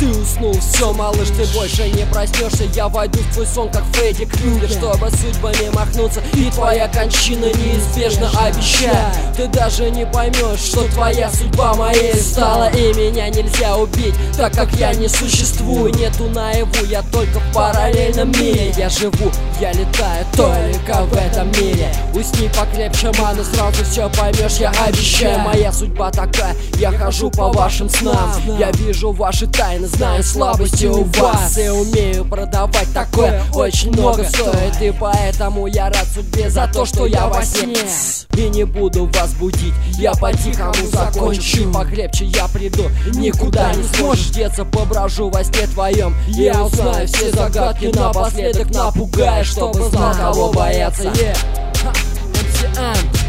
Ты уснул, все, малыш, ты больше не проснешься. Я войду в твой сон, как Фредди Крюгер, чтобы судьбами махнуться, и твоя кончина неизбежна, обещаю. Ты даже не поймешь, что твоя судьба моей стала, и меня нельзя убить, так как я не существую. Нету наяву, я только в параллельном мире. Я живу, я летаю только в этом мире. Усни покрепче, ману, сразу все поймешь, я обещаю. Моя судьба такая, я хожу по вашим снам. Я вижу ваши тайны, знаю слабости у вас, и умею продавать такое, очень много стоит. И поэтому я рад судьбе за то, что я во сне. И не буду вас будить, я по-тихому закончу. Покрепче я приду, никуда не сможешь деться. Поброжу во сне твоем, я узнаю все загадки, напоследок напугаю, чтобы знал, кого бояться. MCM